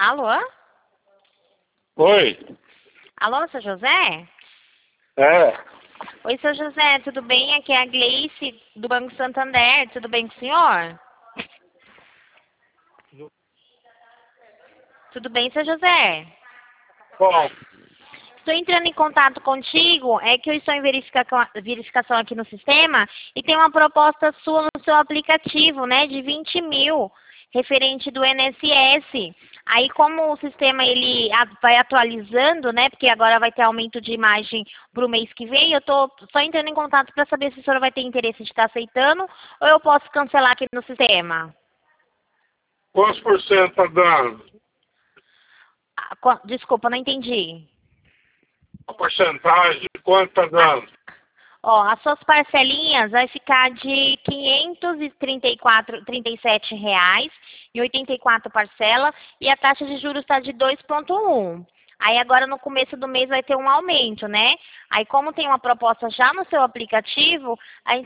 Alô? Oi. Alô, seu José? É. Oi, seu José, tudo bem? Aqui é a Gleice, do Banco Santander. Tudo bem com o senhor? Tudo bem, seu José? Bom, Estou entrando em contato contigo, é que eu estou em verificação aqui no sistema e tem uma proposta sua no seu aplicativo, né, de 20 mil, referente do INSS. Aí, como o sistema ele vai atualizando, né, porque agora vai ter aumento de imagem para o mês que vem, eu estou só entrando em contato para saber se o senhor vai ter interesse de estar aceitando ou eu posso cancelar aqui no sistema. quantos por cento tá dando? Desculpa, não entendi. A porcentagem de quanto tá dando? Ó, as suas parcelinhas vai ficar de R$ 537,84 parcela e a taxa de juros está de 2,1. Aí agora no começo do mês vai ter um aumento, né? Aí como tem uma proposta já no seu aplicativo,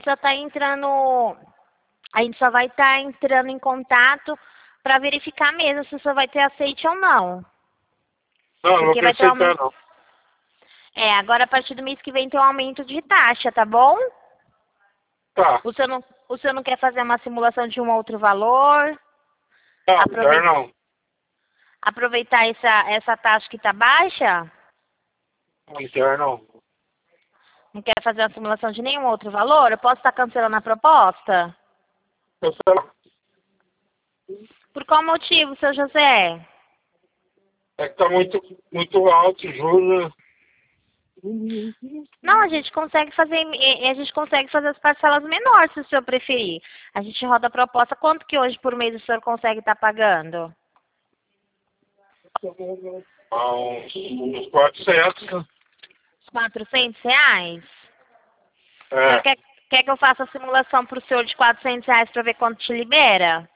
a gente só vai estar entrando em contato para verificar mesmo se o senhor vai ter aceite ou não. Não, não vou Porque vai ter um aceitar aumento. não. É, agora a partir do mês que vem tem um aumento de taxa, tá bom? Tá. O senhor não quer fazer uma simulação de um outro valor? Não, melhor Aproveitar, não. aproveitar essa taxa que está baixa? Melhor não. Não quer fazer uma simulação de nenhum outro valor? Eu posso estar cancelando a proposta? Cancela. Por qual motivo, seu José? É que tá muito alto o juros, né? Não, a gente consegue fazer as parcelas menores, se o senhor preferir. A gente roda a proposta. Quanto que hoje por mês o senhor consegue estar pagando? Uns 400, né? R$ 400? O senhor É. quer que eu faça a simulação para o senhor de R$ 400 para ver quanto te libera?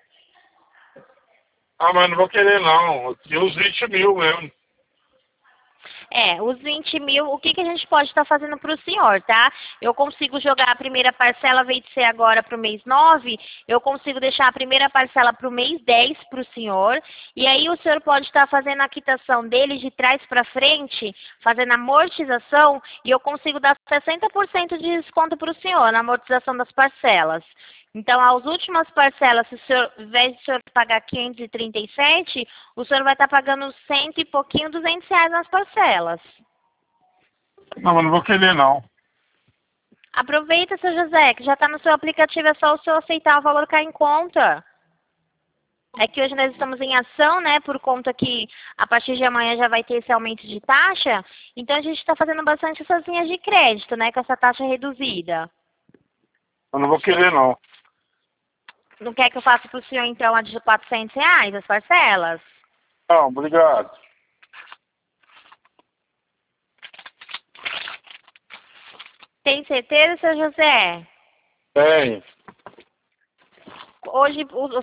Ah, mas não vou querer não. E uns 20 mil mesmo. É, os 20 mil, o que a gente pode estar fazendo para o senhor, tá? Eu consigo jogar a primeira parcela, ao invés de ser agora para o mês 9, eu consigo deixar a primeira parcela para o mês 10 para o senhor, e aí o senhor pode estar fazendo a quitação dele de trás para frente, fazendo a amortização, e eu consigo dar 60% de desconto para o senhor na amortização das parcelas. Então, as últimas parcelas, se o senhor, ao invés de o senhor pagar 537, o senhor vai estar pagando cento e pouquinho, R$ 200 nas parcelas. Não, mas não vou querer não. Aproveita, seu José, que já está no seu aplicativo, é só o senhor aceitar o valor cair em conta. É que hoje nós estamos em ação, né, por conta que a partir de amanhã já vai ter esse aumento de taxa, então a gente está fazendo bastante essas linhas de crédito, né, com essa taxa reduzida. Eu não vou querer não. Não quer que eu faça para o senhor, então, a de R$ 400, as parcelas? Não, obrigado. Tem certeza, seu José? Tem. Hoje o